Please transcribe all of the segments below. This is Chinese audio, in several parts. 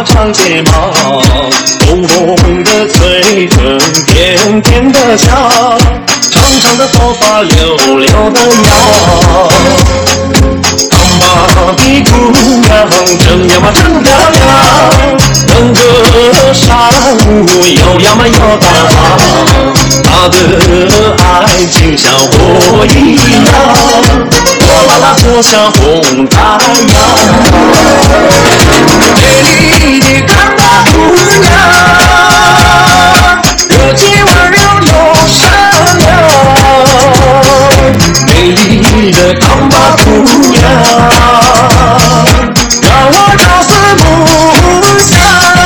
嘛长睫毛，红红的嘴唇，甜甜的笑，长长的头发，溜溜的腰。胖胖的姑娘，真呀嘛真漂亮，能歌善舞，又呀嘛又大方。她的爱情像火一样，火辣辣就像红太阳。美丽的康巴姑娘，热情温柔又善良。美丽的康巴姑娘，让我朝思暮想。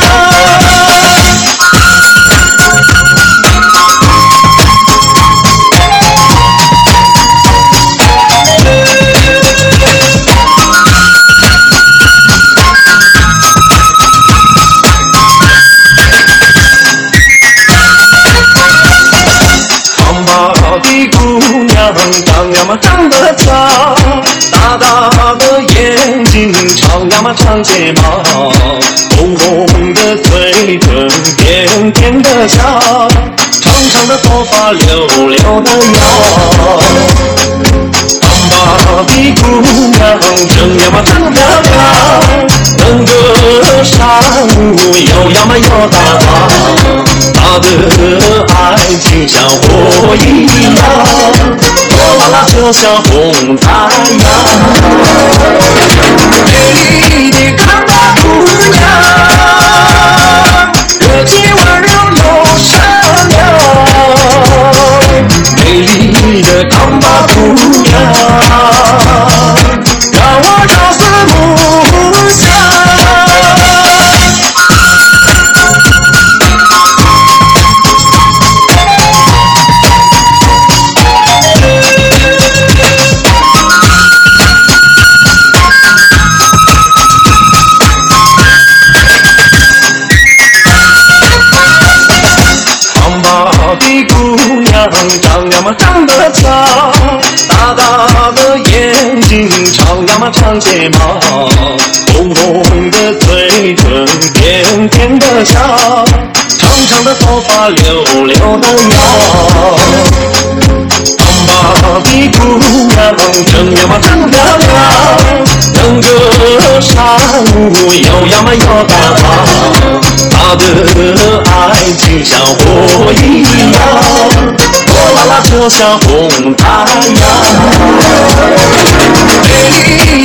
长呀嘛长得俏，大大的眼睛，长呀嘛长睫毛，红红的嘴唇，甜甜的笑，长长的头发，溜溜的腰。胖胖的姑娘，真呀嘛真漂亮，能歌善舞，又呀嘛又大方。她的爱情像火一样，火辣辣就像红太阳。美丽的康巴姑娘，热情温柔又善良。美丽的康巴姑娘，让我朝思暮想。长呀嘛长得俏，大大的眼睛，长呀嘛长睫毛，红红的嘴唇，甜甜的笑，长长的头发，溜溜的腰。胖胖的姑娘，真呀嘛真漂亮，能歌善舞，又呀嘛又大方。她的爱情像火一样，火辣辣就像红太阳。美丽